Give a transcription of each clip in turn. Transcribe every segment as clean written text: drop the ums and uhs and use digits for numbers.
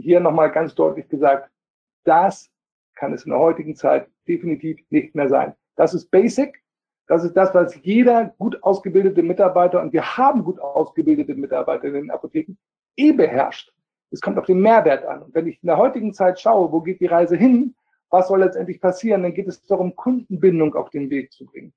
hier nochmal ganz deutlich gesagt, das kann es in der heutigen Zeit definitiv nicht mehr sein. Das ist Basic. Das ist das, was jeder gut ausgebildete Mitarbeiter, und wir haben gut ausgebildete Mitarbeiter in den Apotheken, beherrscht. Es kommt auf den Mehrwert an. Und wenn ich in der heutigen Zeit schaue, wo geht die Reise hin, was soll letztendlich passieren, dann geht es darum, Kundenbindung auf den Weg zu bringen.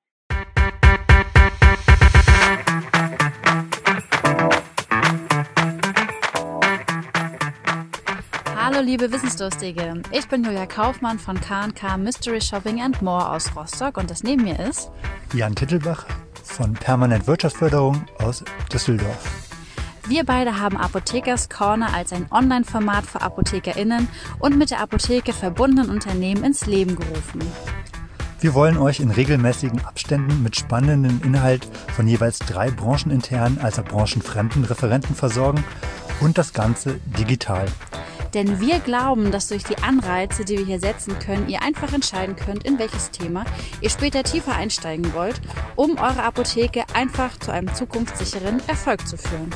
Hallo liebe Wissensdurstige, ich bin Julia Kaufmann von K&K Mystery Shopping and More aus Rostock und das neben mir ist Jan Tittelbach von Permanent Wirtschaftsförderung aus Düsseldorf. Wir beide haben Apothekers Corner als ein Online-Format für ApothekerInnen und mit der Apotheke verbundenen Unternehmen ins Leben gerufen. Wir wollen euch in regelmäßigen Abständen mit spannendem Inhalt von jeweils 3 brancheninternen als auch branchenfremden Referenten versorgen und das Ganze digital. Denn wir glauben, dass durch die Anreize, die wir hier setzen können, ihr einfach entscheiden könnt, in welches Thema ihr später tiefer einsteigen wollt, um eure Apotheke einfach zu einem zukunftssicheren Erfolg zu führen.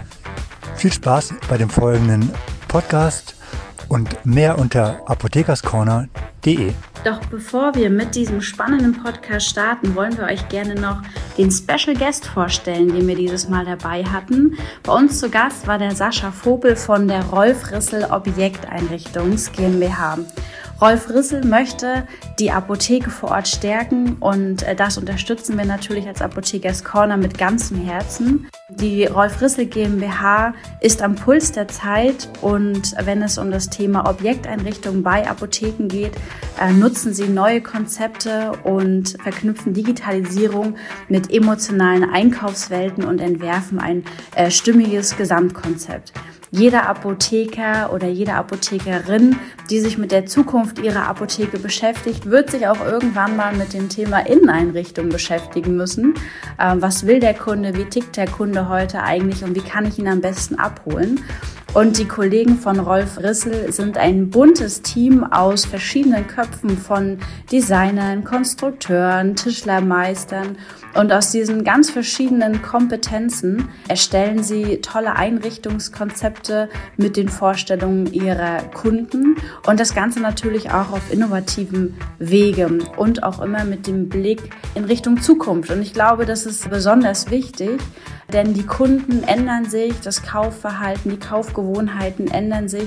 Viel Spaß bei dem folgenden Podcast und mehr unter apothekerscorner.de. Doch bevor wir mit diesem spannenden Podcast starten, wollen wir euch gerne noch den Special Guest vorstellen, den wir dieses Mal dabei hatten. Bei uns zu Gast war der Sascha Vogel von der Rolf Rissel Objekteinrichtungs GmbH. Rolf Rissel möchte die Apotheke vor Ort stärken und das unterstützen wir natürlich als Apothekers Corner mit ganzem Herzen. Die Rolf Rissel GmbH ist am Puls der Zeit und wenn es um das Thema Objekteinrichtung bei Apotheken geht, nutzen sie neue Konzepte und verknüpfen Digitalisierung mit emotionalen Einkaufswelten und entwerfen ein stimmiges Gesamtkonzept. Jeder Apotheker oder jede Apothekerin, die sich mit der Zukunft ihrer Apotheke beschäftigt, wird sich auch irgendwann mal mit dem Thema Inneneinrichtung beschäftigen müssen. Was will der Kunde? Wie tickt der Kunde heute eigentlich? Und wie kann ich ihn am besten abholen? Und die Kollegen von Rolf Rissel sind ein buntes Team aus verschiedenen Köpfen von Designern, Konstrukteuren, Tischlermeistern. Und aus diesen ganz verschiedenen Kompetenzen erstellen sie tolle Einrichtungskonzepte mit den Vorstellungen ihrer Kunden. Und das Ganze natürlich auch auf innovativen Wegen und auch immer mit dem Blick in Richtung Zukunft. Und ich glaube, das ist besonders wichtig, denn die Kunden ändern sich, das Kaufverhalten, die Kaufgewohnheiten ändern sich.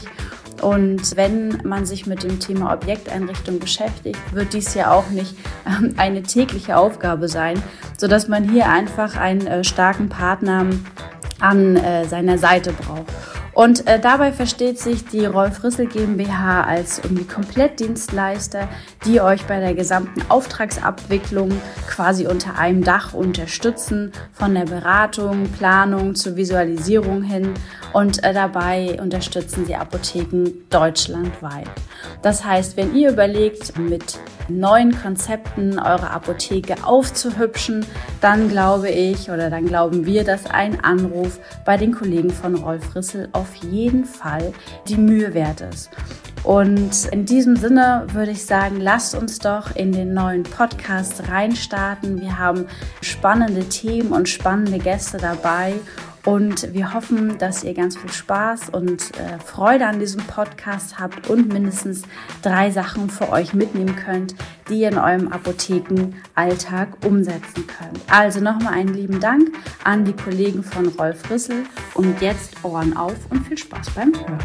Und wenn man sich mit dem Thema Objekteinrichtung beschäftigt, wird dies ja auch nicht eine tägliche Aufgabe sein, sodass man hier einfach einen starken Partner an seiner Seite braucht. Und dabei versteht sich die Rolf Rissel GmbH als irgendwie Komplettdienstleister, die euch bei der gesamten Auftragsabwicklung quasi unter einem Dach unterstützen, von der Beratung, Planung zur Visualisierung hin. Und dabei unterstützen sie Apotheken deutschlandweit. Das heißt, wenn ihr überlegt, mit neuen Konzepten eure Apotheke aufzuhübschen, dann glaube ich oder dann glauben wir, dass ein Anruf bei den Kollegen von Rolf Rissel auf jeden Fall die Mühe wert ist. Und in diesem Sinne würde ich sagen, lasst uns doch in den neuen Podcast reinstarten. Wir haben spannende Themen und spannende Gäste dabei. Und wir hoffen, dass ihr ganz viel Spaß und Freude an diesem Podcast habt und mindestens 3 Sachen für euch mitnehmen könnt, die ihr in eurem Apothekenalltag umsetzen könnt. Also nochmal einen lieben Dank an die Kollegen von Rolf Rissel und jetzt Ohren auf und viel Spaß beim Hören.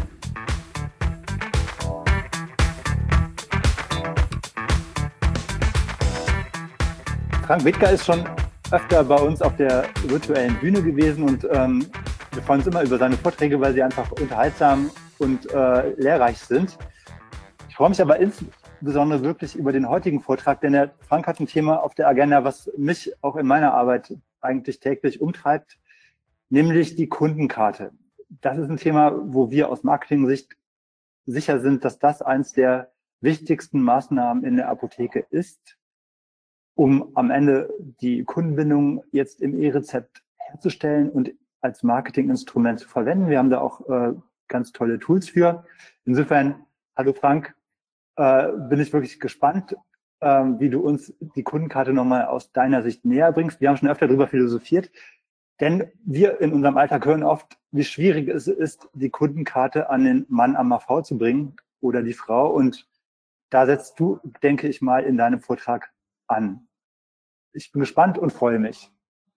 Frank Wittger ist schon öfter bei uns auf der virtuellen Bühne gewesen und wir freuen uns immer über seine Vorträge, weil sie einfach unterhaltsam und lehrreich sind. Ich freue mich aber insbesondere wirklich über den heutigen Vortrag, denn der Frank hat ein Thema auf der Agenda, was mich auch in meiner Arbeit eigentlich täglich umtreibt, nämlich die Kundenkarte. Das ist ein Thema, wo wir aus Marketing-Sicht sicher sind, dass das eins der wichtigsten Maßnahmen in der Apotheke ist, um am Ende die Kundenbindung jetzt im E-Rezept herzustellen und als Marketinginstrument zu verwenden. Wir haben da auch ganz tolle Tools für. Insofern, hallo Frank, bin ich wirklich gespannt, wie du uns die Kundenkarte nochmal aus deiner Sicht näher bringst. Wir haben schon öfter darüber philosophiert. Denn wir in unserem Alltag hören oft, wie schwierig es ist, die Kundenkarte an den Mann am AV zu bringen oder die Frau. Und da setzt du, denke ich mal, in deinem Vortrag an. Ich bin gespannt und freue mich.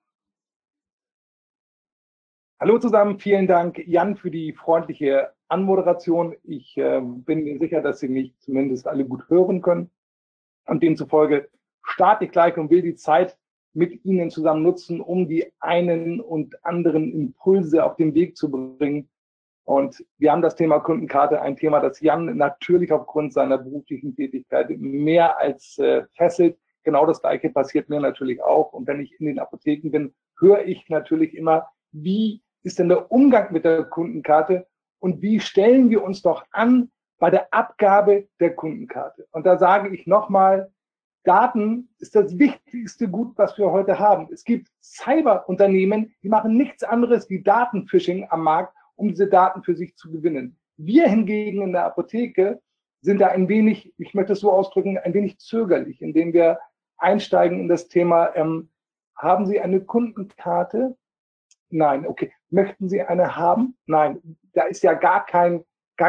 Hallo zusammen, vielen Dank, Jan, für die freundliche Anmoderation. Ich bin mir sicher, dass Sie mich zumindest alle gut hören können. Und demzufolge starte ich gleich und will die Zeit mit Ihnen zusammen nutzen, um die einen und anderen Impulse auf den Weg zu bringen. Und wir haben das Thema Kundenkarte, ein Thema, das Jan natürlich aufgrund seiner beruflichen Tätigkeit mehr als fesselt. Genau das Gleiche passiert mir natürlich auch. Und wenn ich in den Apotheken bin, höre ich natürlich immer, wie ist denn der Umgang mit der Kundenkarte und wie stellen wir uns doch an bei der Abgabe der Kundenkarte. Und da sage ich nochmal, Daten ist das wichtigste Gut, was wir heute haben. Es gibt Cyberunternehmen, die machen nichts anderes wie Datenphishing am Markt, um diese Daten für sich zu gewinnen. Wir hingegen in der Apotheke sind da ein wenig, ich möchte es so ausdrücken, ein wenig zögerlich, indem wir einsteigen in das Thema, haben Sie eine Kundenkarte? Nein. Okay. Möchten Sie eine haben? Nein. Da ist ja gar kein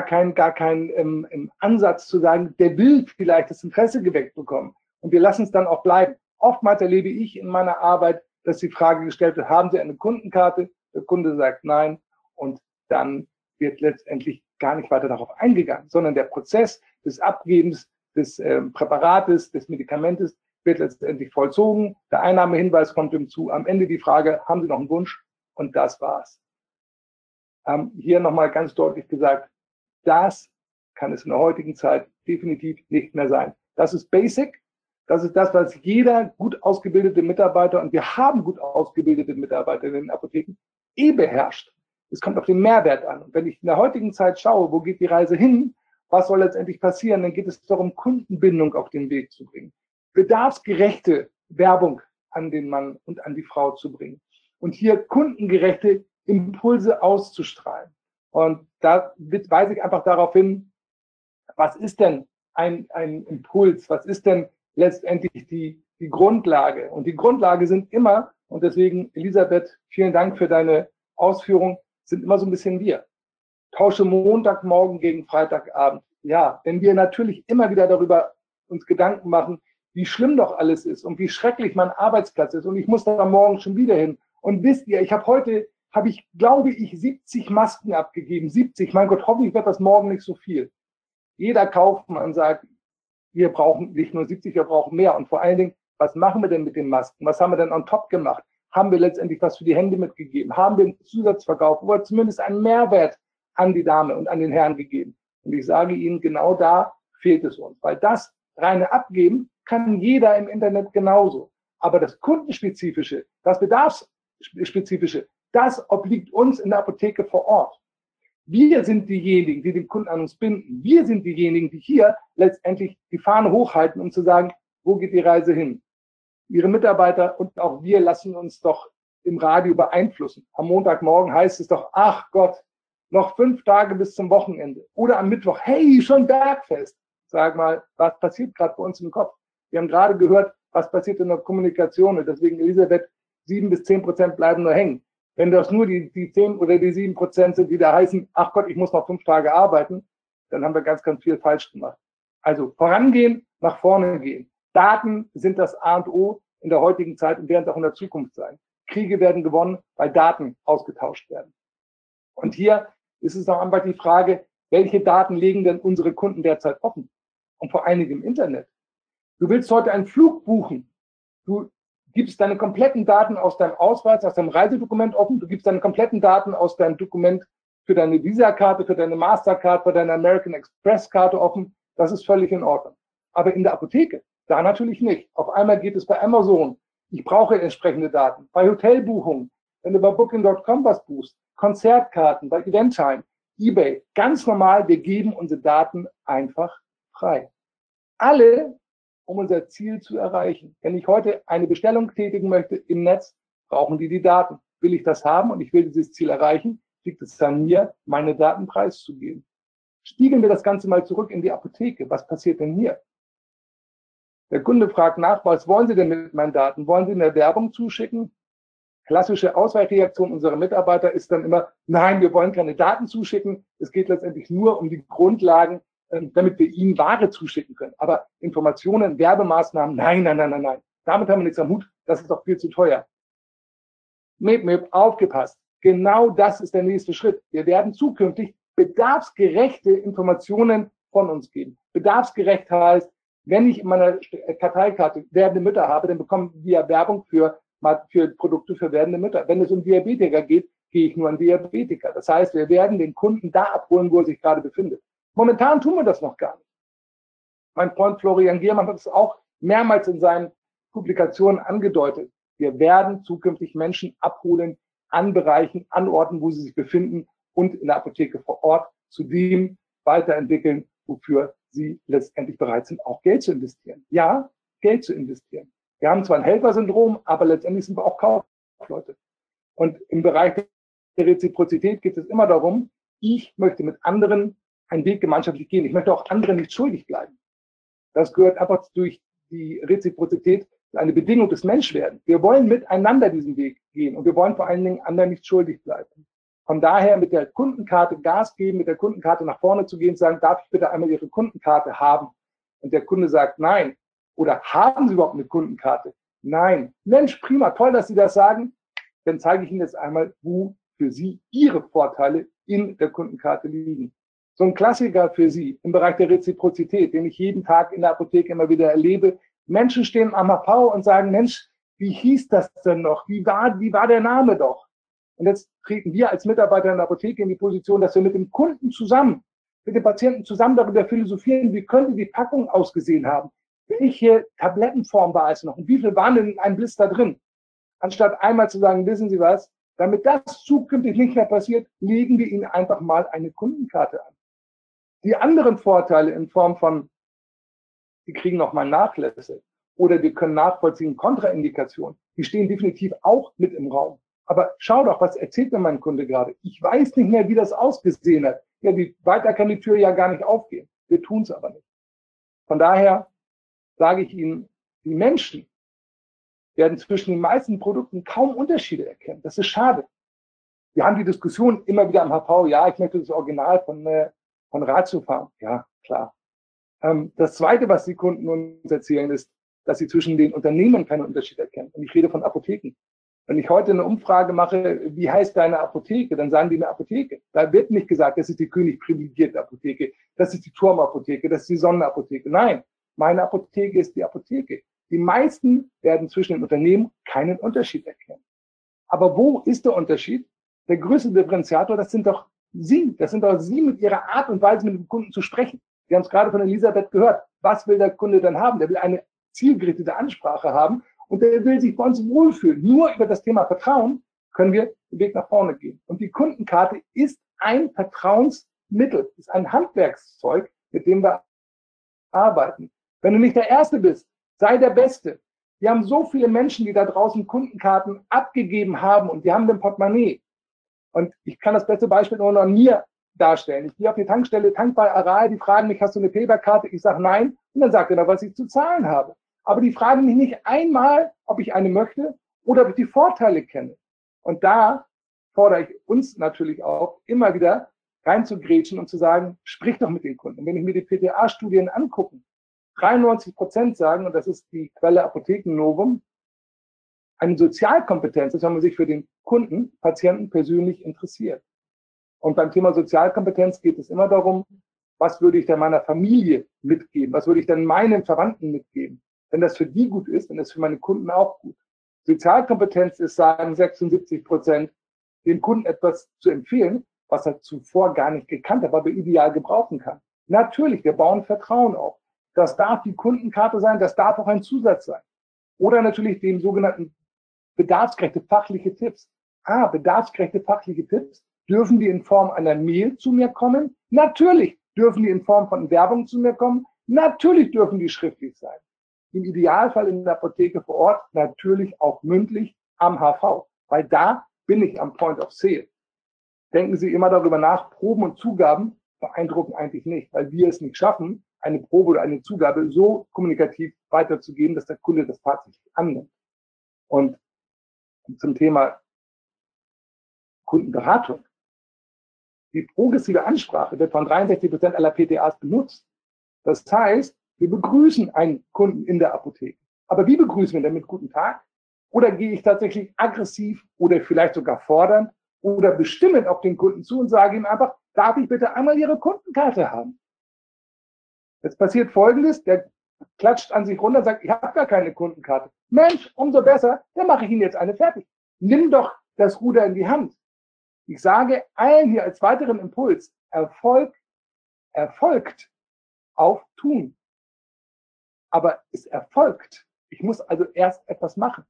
Ansatz zu sagen, der will vielleicht das Interesse geweckt bekommen. Und wir lassen es dann auch bleiben. Oftmals erlebe ich in meiner Arbeit, dass die Frage gestellt wird, haben Sie eine Kundenkarte? Der Kunde sagt nein. Und dann wird letztendlich gar nicht weiter darauf eingegangen, sondern der Prozess des Abgebens des Präparates, des Medikamentes wird letztendlich vollzogen. Der Einnahmehinweis kommt hinzu. Am Ende die Frage, haben Sie noch einen Wunsch? Und das war's. Hier nochmal ganz deutlich gesagt, das kann es in der heutigen Zeit definitiv nicht mehr sein. Das ist Basic. Das ist das, was jeder gut ausgebildete Mitarbeiter, und wir haben gut ausgebildete Mitarbeiter in den Apotheken, beherrscht. Es kommt auf den Mehrwert an. Und wenn ich in der heutigen Zeit schaue, wo geht die Reise hin, was soll letztendlich passieren, dann geht es darum, Kundenbindung auf den Weg zu bringen. Bedarfsgerechte Werbung an den Mann und an die Frau zu bringen. Und hier kundengerechte Impulse auszustrahlen. Und da weise ich einfach darauf hin, was ist denn ein Impuls? Was ist denn letztendlich die Grundlage? Und die Grundlage sind immer, und deswegen, Elisabeth, vielen Dank für deine Ausführung, sind immer so ein bisschen wir. Tausche Montagmorgen gegen Freitagabend. Ja, wenn wir natürlich immer wieder darüber uns Gedanken machen, wie schlimm doch alles ist und wie schrecklich mein Arbeitsplatz ist und ich muss da morgen schon wieder hin. Und wisst ihr, glaube ich, 70 Masken abgegeben. 70, mein Gott, hoffentlich wird das morgen nicht so viel. Jeder Kaufmann sagt, wir brauchen nicht nur 70, wir brauchen mehr. Und vor allen Dingen, was machen wir denn mit den Masken? Was haben wir denn on top gemacht? Haben wir letztendlich was für die Hände mitgegeben? Haben wir einen Zusatzverkauf oder zumindest einen Mehrwert an die Dame und an den Herrn gegeben? Und ich sage Ihnen, genau da fehlt es uns. Weil das reine Abgeben kann jeder im Internet genauso. Aber das Kundenspezifische, das Bedarfsspezifische, das obliegt uns in der Apotheke vor Ort. Wir sind diejenigen, die den Kunden an uns binden. Wir sind diejenigen, die hier letztendlich die Fahne hochhalten, um zu sagen, wo geht die Reise hin? Ihre Mitarbeiter und auch wir lassen uns doch im Radio beeinflussen. Am Montagmorgen heißt es doch, ach Gott, noch 5 Tage bis zum Wochenende. Oder am Mittwoch, hey, schon Bergfest. Sag mal, was passiert gerade bei uns im Kopf? Wir haben gerade gehört, was passiert in der Kommunikation. Und deswegen, Elisabeth, 7-10% bleiben nur hängen. Wenn das nur die 10 oder die 7% sind, die da heißen, ach Gott, ich muss noch 5 Tage arbeiten, dann haben wir ganz, ganz viel falsch gemacht. Also vorangehen, nach vorne gehen. Daten sind das A und O in der heutigen Zeit und werden es auch in der Zukunft sein. Kriege werden gewonnen, weil Daten ausgetauscht werden. Und hier ist es auch einfach die Frage, welche Daten legen denn unsere Kunden derzeit offen? Und vor allen Dingen im Internet. Du willst heute einen Flug buchen. Du gibst deine kompletten Daten aus deinem Ausweis, aus deinem Reisedokument offen. Du gibst deine kompletten Daten aus deinem Dokument für deine Visa-Karte, für deine Mastercard, für deine American Express-Karte offen. Das ist völlig in Ordnung. Aber in der Apotheke, da natürlich nicht. Auf einmal geht es bei Amazon. Ich brauche entsprechende Daten. Bei Hotelbuchungen, wenn du bei Booking.com was buchst, Konzertkarten, bei Eventtime, eBay, ganz normal, wir geben unsere Daten einfach frei. Alle, um unser Ziel zu erreichen. Wenn ich heute eine Bestellung tätigen möchte im Netz, brauchen die Daten. Will ich das haben und ich will dieses Ziel erreichen, liegt es an mir, meine Daten preiszugeben. Spiegeln wir das Ganze mal zurück in die Apotheke. Was passiert denn hier? Der Kunde fragt nach, was wollen Sie denn mit meinen Daten? Wollen Sie eine Werbung zuschicken? klassische Ausweichreaktion unserer Mitarbeiter ist dann immer, nein, wir wollen keine Daten zuschicken. Es geht letztendlich nur um die Grundlagen, damit wir ihnen Ware zuschicken können. Aber Informationen, Werbemaßnahmen, nein. Damit haben wir nichts am Hut. Das ist doch viel zu teuer. Aufgepasst. Genau das ist der nächste Schritt. Wir werden zukünftig bedarfsgerechte Informationen von uns geben. Bedarfsgerecht heißt, wenn ich in meiner Karteikarte werdende Mütter habe, dann bekommen wir Werbung für Produkte für werdende Mütter. Wenn es um Diabetiker geht, gehe ich nur an Diabetiker. Das heißt, wir werden den Kunden da abholen, wo er sich gerade befindet. Momentan tun wir das noch gar nicht. Mein Freund Florian Giermann hat es auch mehrmals in seinen Publikationen angedeutet. Wir werden zukünftig Menschen abholen an Bereichen, an Orten, wo sie sich befinden und in der Apotheke vor Ort zu dem weiterentwickeln, wofür sie letztendlich bereit sind, auch Geld zu investieren. Ja, Geld zu investieren. Wir haben zwar ein Helfersyndrom, aber letztendlich sind wir auch Kaufleute. Und im Bereich der Reziprozität geht es immer darum, ich möchte mit anderen einen Weg gemeinschaftlich gehen. Ich möchte auch anderen nicht schuldig bleiben. Das gehört einfach durch die Reziprozität eine Bedingung des Menschwerdens. Wir wollen miteinander diesen Weg gehen und wir wollen vor allen Dingen anderen nicht schuldig bleiben. Von daher mit der Kundenkarte Gas geben, mit der Kundenkarte nach vorne zu gehen, sagen, darf ich bitte einmal Ihre Kundenkarte haben? Und der Kunde sagt nein. Oder haben Sie überhaupt eine Kundenkarte? Nein. Mensch, prima, toll, dass Sie das sagen. Dann zeige ich Ihnen jetzt einmal, wo für Sie Ihre Vorteile in der Kundenkarte liegen. So ein Klassiker für Sie im Bereich der Reziprozität, den ich jeden Tag in der Apotheke immer wieder erlebe. Menschen stehen am HV und sagen, Mensch, wie hieß das denn noch? Wie war der Name doch? Und jetzt treten wir als Mitarbeiter in der Apotheke in die Position, dass wir mit dem Kunden zusammen, mit dem Patienten zusammen darüber philosophieren, wie könnte die Packung ausgesehen haben? Welche Tablettenform war es noch? Und wie viel waren denn in einem Blister drin? Anstatt einmal zu sagen, wissen Sie was, damit das zukünftig nicht mehr passiert, legen wir Ihnen einfach mal eine Kundenkarte an. Die anderen Vorteile in Form von, Sie kriegen noch mal Nachlässe oder wir können nachvollziehen Kontraindikationen, die stehen definitiv auch mit im Raum. Aber schau doch, was erzählt mir mein Kunde gerade? Ich weiß nicht mehr, wie das ausgesehen hat. Ja, weiter kann die Tür ja gar nicht aufgehen. Wir tun es aber nicht. Von daher sage ich Ihnen, die Menschen werden zwischen den meisten Produkten kaum Unterschiede erkennen. Das ist schade. Wir haben die Diskussion immer wieder am HV, ja, ich möchte das Original von Ratio fahren. Ja, klar. Das Zweite, was die Kunden uns erzählen, ist, dass sie zwischen den Unternehmen keine Unterschiede erkennen. Und ich rede von Apotheken. Wenn ich heute eine Umfrage mache, wie heißt deine Apotheke, dann sagen die eine Apotheke. Da wird nicht gesagt, das ist die König privilegierte Apotheke, das ist die Turmapotheke, das ist die Sonnenapotheke. Nein, meine Apotheke ist die Apotheke. Die meisten werden zwischen den Unternehmen keinen Unterschied erkennen. Aber wo ist der Unterschied? Der größte Differenziator, das sind doch Sie. Das sind doch Sie mit Ihrer Art und Weise, mit dem Kunden zu sprechen. Wir haben es gerade von Elisabeth gehört. Was will der Kunde dann haben? Der will eine zielgerichtete Ansprache haben und der will sich bei uns wohlfühlen. Nur über das Thema Vertrauen können wir den Weg nach vorne gehen. Und die Kundenkarte ist ein Vertrauensmittel, ist ein Handwerkszeug, mit dem wir arbeiten. Wenn du nicht der Erste bist, sei der Beste. Wir haben so viele Menschen, die da draußen Kundenkarten abgegeben haben und die haben den Portemonnaie. Und ich kann das beste Beispiel nur noch an mir darstellen. Ich gehe auf die Tankstelle, tank bei Aral, die fragen mich, hast du eine Paperkarte? Ich sage nein. Und dann sagt er, was ich zu zahlen habe. Aber die fragen mich nicht einmal, ob ich eine möchte oder ob ich die Vorteile kenne. Und da fordere ich uns natürlich auch, immer wieder reinzugrätschen und zu sagen, sprich doch mit den Kunden. Und wenn ich mir die PTA-Studien angucke, 93% sagen, und das ist die Quelle Apothekennovum, eine Sozialkompetenz ist, wenn man sich für den Kunden, Patienten persönlich interessiert. Und beim Thema Sozialkompetenz geht es immer darum, was würde ich denn meiner Familie mitgeben? Was würde ich denn meinen Verwandten mitgeben? Wenn das für die gut ist, dann ist es für meine Kunden auch gut. Sozialkompetenz ist, sagen 76%, dem Kunden etwas zu empfehlen, was er zuvor gar nicht gekannt hat, aber ideal gebrauchen kann. Natürlich, wir bauen Vertrauen auf. Das darf die Kundenkarte sein, das darf auch ein Zusatz sein. Oder natürlich dem sogenannten bedarfsgerechte fachliche Tipps. Bedarfsgerechte fachliche Tipps. Dürfen die in Form einer Mail zu mir kommen? Natürlich. Dürfen die in Form von Werbung zu mir kommen? Natürlich dürfen die schriftlich sein. Im Idealfall in der Apotheke vor Ort, natürlich auch mündlich am HV. Weil da bin ich am Point of Sale. Denken Sie immer darüber nach, Proben und Zugaben beeindrucken eigentlich nicht, weil wir es nicht schaffen, eine Probe oder eine Zugabe so kommunikativ weiterzugeben, dass der Kunde das tatsächlich annimmt. Und zum Thema Kundenberatung. Die progressive Ansprache wird von 63% aller PTAs benutzt. Das heißt, wir begrüßen einen Kunden in der Apotheke. Aber wie begrüßen wir denn mit guten Tag? Oder gehe ich tatsächlich aggressiv oder vielleicht sogar fordernd oder bestimmend auf den Kunden zu und sage ihm einfach, darf ich bitte einmal Ihre Kundenkarte haben? Jetzt passiert Folgendes, der klatscht an sich runter und sagt, ich habe gar keine Kundenkarte. Mensch, umso besser, dann mache ich Ihnen jetzt eine fertig. Nimm doch das Ruder in die Hand. Ich sage allen hier als weiteren Impuls, Erfolg erfolgt auf Tun. Aber es erfolgt. Ich muss also erst etwas machen.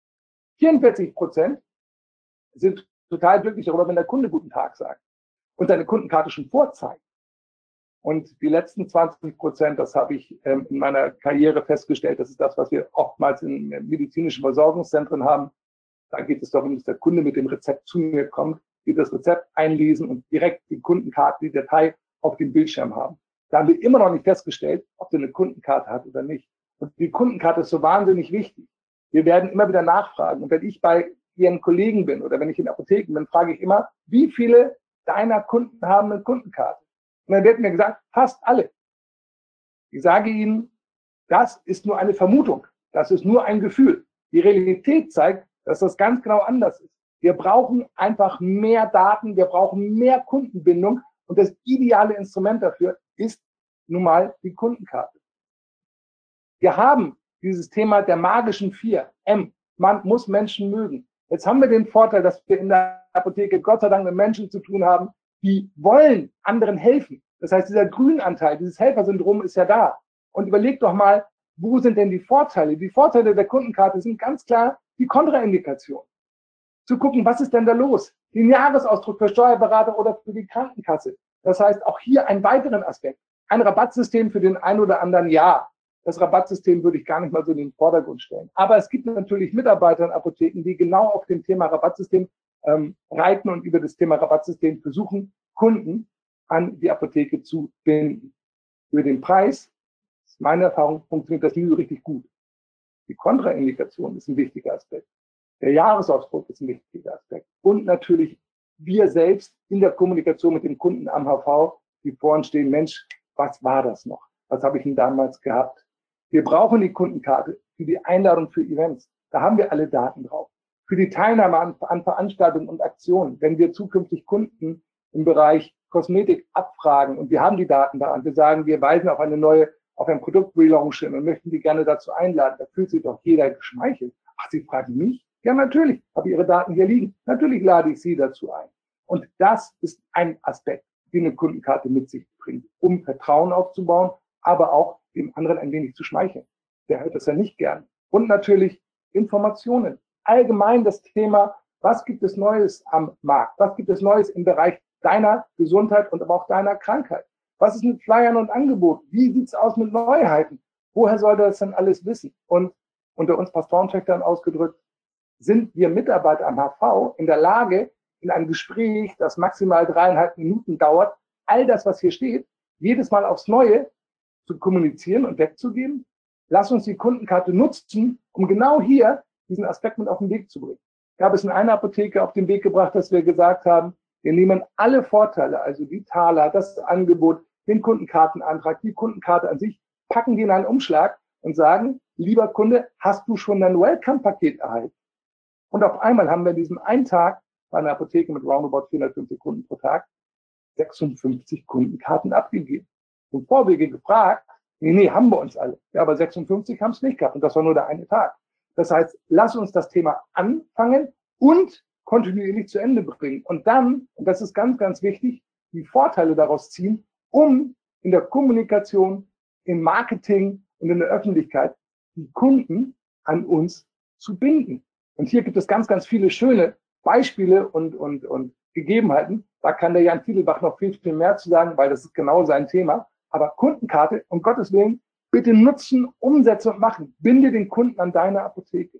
44% sind total glücklich darüber, wenn der Kunde guten Tag sagt und seine Kundenkarte schon vorzeigt. Und die letzten 20%, das habe ich in meiner Karriere festgestellt, das ist das, was wir oftmals in medizinischen Versorgungszentren haben. Da geht es darum, dass der Kunde mit dem Rezept zu mir kommt, wir das Rezept einlesen und direkt die Kundenkarte, die Datei auf dem Bildschirm haben. Da haben wir immer noch nicht festgestellt, ob der eine Kundenkarte hat oder nicht. Und die Kundenkarte ist so wahnsinnig wichtig. Wir werden immer wieder nachfragen. Und wenn ich bei Ihren Kollegen bin oder wenn ich in Apotheken bin, frage ich immer, wie viele deiner Kunden haben eine Kundenkarte? Und dann wird mir gesagt, fast alle. Ich sage Ihnen, das ist nur eine Vermutung. Das ist nur ein Gefühl. Die Realität zeigt, dass das ganz genau anders ist. Wir brauchen einfach mehr Daten, wir brauchen mehr Kundenbindung und das ideale Instrument dafür ist nun mal die Kundenkarte. Wir haben dieses Thema der magischen 4, M. Man muss Menschen mögen. Jetzt haben wir den Vorteil, dass wir in der Apotheke Gott sei Dank mit Menschen zu tun haben, die wollen anderen helfen. Das heißt, dieser Grünanteil, dieses Helfersyndrom ist ja da. Und überleg doch mal, wo sind denn die Vorteile? Die Vorteile der Kundenkarte sind ganz klar die Kontraindikation. Zu gucken, was ist denn da los? Den Jahresausdruck für Steuerberater oder für die Krankenkasse. Das heißt, auch hier einen weiteren Aspekt. Ein Rabattsystem für den einen oder anderen, ja. Das Rabattsystem würde ich gar nicht mal so in den Vordergrund stellen. Aber es gibt natürlich Mitarbeiter in Apotheken, die genau auf dem Thema Rabattsystem reiten und über das Thema Rabattsystem versuchen, Kunden an die Apotheke zu binden. Über den Preis, ist meine Erfahrung, funktioniert das nie so richtig gut. Die Kontraindikation ist ein wichtiger Aspekt. Der Jahresausdruck ist ein wichtiger Aspekt. Und natürlich wir selbst in der Kommunikation mit dem Kunden am HV, die vor uns stehen, Mensch, was war das noch? Was habe ich denn damals gehabt? Wir brauchen die Kundenkarte für die Einladung für Events. Da haben wir alle Daten drauf. Für die Teilnahme an Veranstaltungen und Aktionen, wenn wir zukünftig Kunden im Bereich Kosmetik abfragen und wir haben die Daten da und wir sagen, wir weisen auf ein Produkt-Relaunch hin und möchten die gerne dazu einladen, da fühlt sich doch jeder geschmeichelt. Ach, Sie fragen mich? Ja, natürlich, habe Ihre Daten hier liegen. Natürlich lade ich Sie dazu ein. Und das ist ein Aspekt, den eine Kundenkarte mit sich bringt, um Vertrauen aufzubauen, aber auch dem anderen ein wenig zu schmeicheln. Der hört das ja nicht gern. Und natürlich Informationen. Allgemein das Thema, was gibt es Neues am Markt? Was gibt es Neues im Bereich deiner Gesundheit und aber auch deiner Krankheit? Was ist mit Flyern und Angeboten? Wie sieht's aus mit Neuheiten? Woher soll das denn alles wissen? Und unter uns Pastorentöchtern ausgedrückt, sind wir Mitarbeiter am HV in der Lage, in einem Gespräch, das maximal 3,5 Minuten dauert, all das, was hier steht, jedes Mal aufs Neue zu kommunizieren und wegzugeben? Lass uns die Kundenkarte nutzen, um genau hier diesen Aspekt mit auf den Weg zu bringen. Ich habe es in einer Apotheke auf den Weg gebracht, dass wir gesagt haben, wir nehmen alle Vorteile, also die Taler, das Angebot, den Kundenkartenantrag, die Kundenkarte an sich, packen die in einen Umschlag und sagen, lieber Kunde, hast du schon dein Welcome-Paket erhalten? Und auf einmal haben wir in diesem einen Tag bei einer Apotheke mit roundabout 450 Kunden pro Tag 56 Kundenkarten abgegeben. Im Vorwege gefragt, nee, haben wir uns alle. Ja, aber 56 haben es nicht gehabt und das war nur der eine Tag. Das heißt, lass uns das Thema anfangen und kontinuierlich zu Ende bringen. Und dann, und das ist ganz, ganz wichtig, die Vorteile daraus ziehen, um in der Kommunikation, im Marketing und in der Öffentlichkeit die Kunden an uns zu binden. Und hier gibt es ganz, ganz viele schöne Beispiele und Gegebenheiten. Da kann der Jan Tiedelbach noch viel, viel mehr zu sagen, weil das ist genau sein Thema. Aber Kundenkarte, um Gottes Willen, bitte nutzen, umsetzen und machen. Binde den Kunden an deine Apotheke.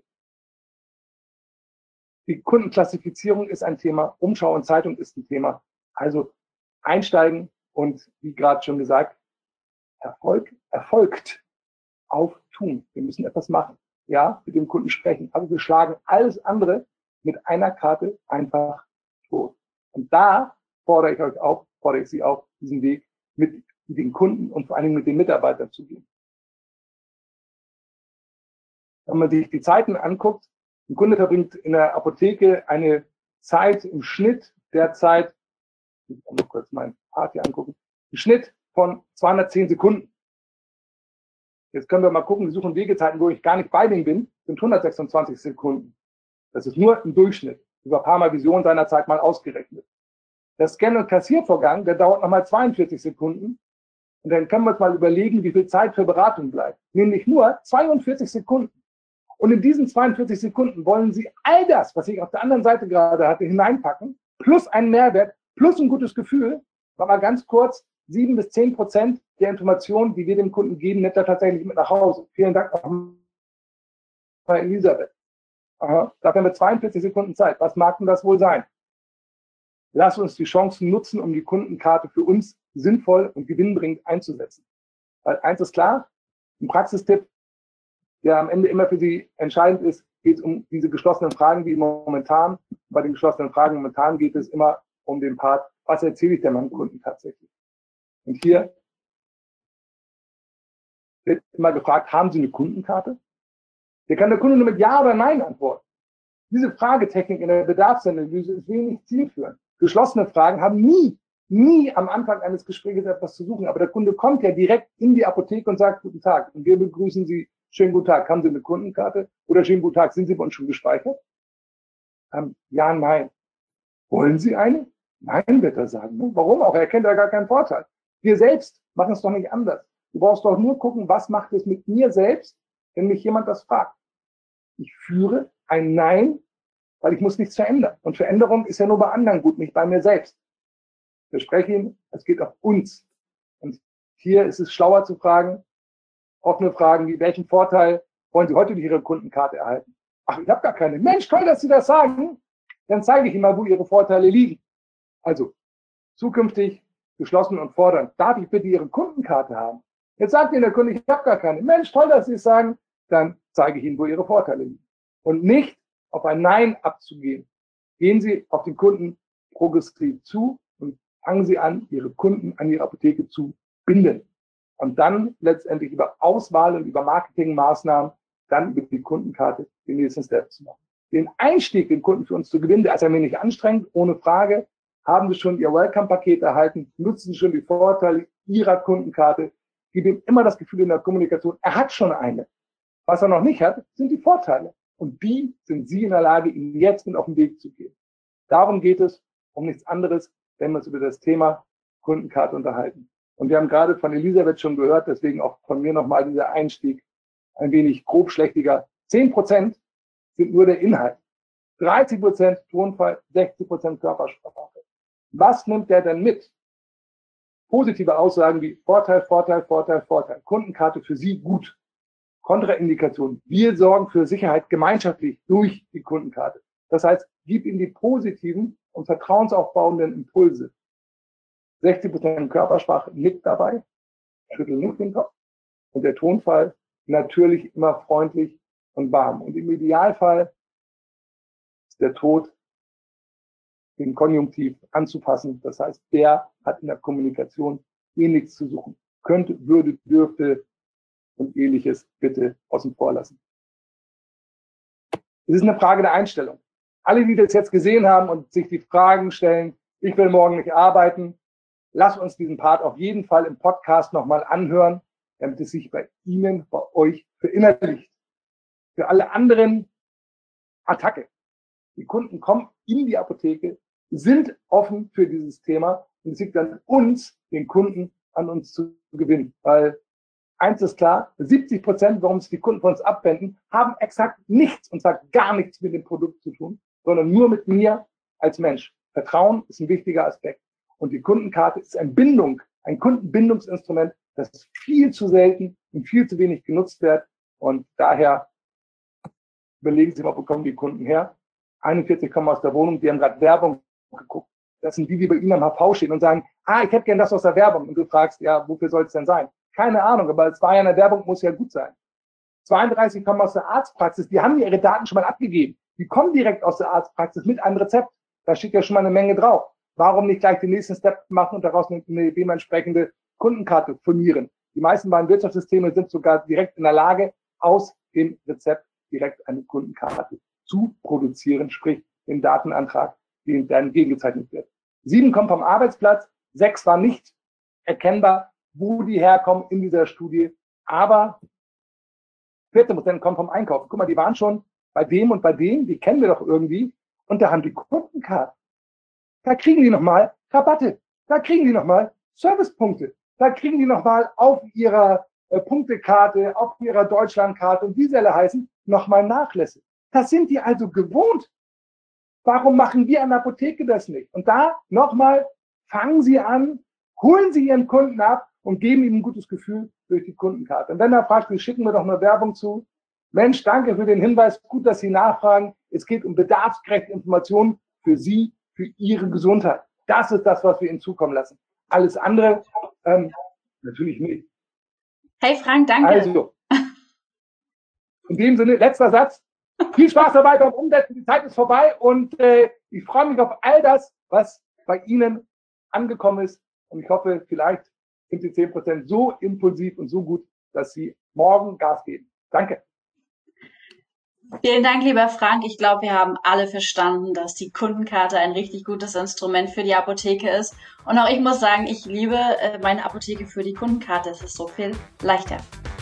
Die Kundenklassifizierung ist ein Thema, Umschau und Zeitung ist ein Thema. Also einsteigen und, wie gerade schon gesagt, Erfolg erfolgt auf Tun. Wir müssen etwas machen. Ja, mit dem Kunden sprechen. Aber wir schlagen alles andere mit einer Karte einfach tot. Und da fordere ich Sie auf, diesen Weg mit den Kunden und vor allen Dingen mit den Mitarbeitern zu gehen. Wenn man sich die Zeiten anguckt, ein Kunde verbringt in der Apotheke eine Zeit im Schnitt derzeit, ich muss mal kurz meinen Part hier angucken, im Schnitt von 210 Sekunden. Jetzt können wir mal gucken, wir suchen Wegezeiten, wo ich gar nicht bei denen bin, sind 126 Sekunden. Das ist nur ein Durchschnitt, über Pharmavision seinerzeit mal ausgerechnet. Der Scan- und Kassiervorgang, der dauert nochmal 42 Sekunden. Und dann können wir uns mal überlegen, wie viel Zeit für Beratung bleibt. Nämlich nur 42 Sekunden. Und in diesen 42 Sekunden wollen Sie all das, was ich auf der anderen Seite gerade hatte, hineinpacken, plus einen Mehrwert, plus ein gutes Gefühl, war mal ganz kurz 7 bis 10% der Informationen, die wir dem Kunden geben, nimmt er tatsächlich mit nach Hause. Vielen Dank nochmal, Elisabeth. Aha, dafür haben wir 42 Sekunden Zeit. Was mag denn das wohl sein? Lass uns die Chancen nutzen, um die Kundenkarte für uns sinnvoll und gewinnbringend einzusetzen. Weil eins ist klar, ein Praxistipp, der am Ende immer für Sie entscheidend ist, geht es um diese geschlossenen Fragen, die momentan, bei den geschlossenen Fragen momentan geht es immer um den Part, was erzähle ich denn meinem Kunden tatsächlich? Und hier wird immer gefragt, haben Sie eine Kundenkarte? Hier kann der Kunde nur mit Ja oder Nein antworten. Diese Fragetechnik in der Bedarfsanalyse ist wenig zielführend. Geschlossene Fragen haben nie am Anfang eines Gesprächs etwas zu suchen. Aber der Kunde kommt ja direkt in die Apotheke und sagt, guten Tag. Und wir begrüßen Sie, schönen guten Tag. Haben Sie eine Kundenkarte? Oder schönen guten Tag, sind Sie bei uns schon gespeichert? Ja, nein. Wollen Sie eine? Nein, wird er sagen. Warum auch? Er kennt ja gar keinen Vorteil. Wir selbst machen es doch nicht anders. Du brauchst doch nur gucken, was macht es mit mir selbst, wenn mich jemand das fragt. Ich führe ein Nein, weil ich muss nichts verändern. Und Veränderung ist ja nur bei anderen gut, nicht bei mir selbst. Ich verspreche Ihnen, es geht auf uns. Und hier ist es schlauer zu fragen, offene Fragen wie, welchen Vorteil wollen Sie heute durch Ihre Kundenkarte erhalten? Ach, ich habe gar keine. Mensch, toll, dass Sie das sagen. Dann zeige ich Ihnen mal, wo Ihre Vorteile liegen. Also, zukünftig geschlossen und fordern. Darf ich bitte Ihre Kundenkarte haben? Jetzt sagt Ihnen der Kunde, ich habe gar keine. Mensch, toll, dass Sie es sagen. Dann zeige ich Ihnen, wo Ihre Vorteile liegen. Und nicht auf ein Nein abzugehen. Gehen Sie auf den Kunden progressiv zu und fangen Sie an, Ihre Kunden an Ihre Apotheke zu binden. Und dann letztendlich über Auswahl und über Marketingmaßnahmen dann über die Kundenkarte den nächsten Step zu machen. Den Einstieg, den Kunden für uns zu gewinnen, der ist ein wenig anstrengend, ohne Frage. Haben Sie schon Ihr Welcome-Paket erhalten? Nutzen Sie schon die Vorteile Ihrer Kundenkarte? Geben ihm immer das Gefühl in der Kommunikation, er hat schon eine. Was er noch nicht hat, sind die Vorteile. Und die sind Sie in der Lage, ihm jetzt mit auf den Weg zu geben. Darum geht es, um nichts anderes, wenn wir uns über das Thema Kundenkarte unterhalten. Und wir haben gerade von Elisabeth schon gehört, deswegen auch von mir nochmal dieser Einstieg ein wenig grobschlächtiger. 10% sind nur der Inhalt. 30% Tonfall, 60% Körpersprache. Was nimmt der denn mit? Positive Aussagen wie Vorteil, Vorteil, Vorteil, Vorteil. Kundenkarte für Sie gut. Kontraindikation. Wir sorgen für Sicherheit gemeinschaftlich durch die Kundenkarte. Das heißt, gib ihm die positiven und vertrauensaufbauenden Impulse. 60% Körpersprache mit dabei. Schüttel nicht den Kopf. Und der Tonfall natürlich immer freundlich und warm. Und im Idealfall ist der Tod den Konjunktiv anzupassen. Das heißt, der hat in der Kommunikation nichts zu suchen. Könnte, würde, dürfte und Ähnliches bitte außen vor lassen. Es ist eine Frage der Einstellung. Alle, die das jetzt gesehen haben und sich die Fragen stellen, ich will morgen nicht arbeiten, lass uns diesen Part auf jeden Fall im Podcast nochmal anhören, damit es sich bei Ihnen, bei euch verinnerlicht. Für alle anderen Attacke. Die Kunden kommen in die Apotheke, sind offen für dieses Thema und es liegt an uns, den Kunden an uns zu gewinnen. Weil eins ist klar, 70%, warum sich die Kunden von uns abwenden, haben exakt nichts, und zwar gar nichts mit dem Produkt zu tun, sondern nur mit mir als Mensch. Vertrauen ist ein wichtiger Aspekt. Und die Kundenkarte ist ein Kundenbindungsinstrument, das viel zu selten und viel zu wenig genutzt wird. Und daher überlegen Sie mal, wo kommen die Kunden her? 41 kommen aus der Wohnung, die haben gerade Werbung geguckt. Das sind die bei Ihnen am HV stehen und sagen, ich hätte gern das aus der Werbung. Und du fragst, ja, wofür soll es denn sein? Keine Ahnung, aber es war ja in der Werbung, muss ja gut sein. 32 kommen aus der Arztpraxis, die haben ihre Daten schon mal abgegeben. Die kommen direkt aus der Arztpraxis mit einem Rezept. Da steht ja schon mal eine Menge drauf. Warum nicht gleich den nächsten Step machen und daraus eine dementsprechende Kundenkarte formieren? Die meisten Warenwirtschaftssysteme sind sogar direkt in der Lage, aus dem Rezept direkt eine Kundenkarte zu produzieren, sprich den Datenantrag, den dann gegengezeichnet wird. 7 kommen vom Arbeitsplatz, 6 war nicht erkennbar, wo die herkommen in dieser Studie, aber 14% kommen vom Einkauf. Guck mal, die waren schon bei dem und bei dem, die kennen wir doch irgendwie, und da haben die Kundenkarte. Da kriegen die nochmal Rabatte, da kriegen die nochmal Servicepunkte, da kriegen die nochmal auf ihrer Punktekarte, auf ihrer Deutschlandkarte und wie sie alle heißen, nochmal Nachlässe. Das sind die also gewohnt. Warum machen wir an der Apotheke das nicht? Und da nochmal, fangen Sie an, holen Sie Ihren Kunden ab und geben ihm ein gutes Gefühl durch die Kundenkarte. Und wenn er fragt, wir schicken wir doch eine Werbung zu. Mensch, danke für den Hinweis, gut, dass Sie nachfragen. Es geht um bedarfsgerechte Informationen für Sie, für Ihre Gesundheit. Das ist das, was wir Ihnen zukommen lassen. Alles andere, natürlich nicht. Hey Frank, danke. Also, in dem Sinne, letzter Satz. Viel Spaß dabei beim Umsetzen. Die Zeit ist vorbei und ich freue mich auf all das, was bei Ihnen angekommen ist. Und ich hoffe, vielleicht sind die 10% so impulsiv und so gut, dass Sie morgen Gas geben. Danke. Vielen Dank, lieber Frank. Ich glaube, wir haben alle verstanden, dass die Kundenkarte ein richtig gutes Instrument für die Apotheke ist. Und auch ich muss sagen, ich liebe meine Apotheke für die Kundenkarte. Es ist so viel leichter.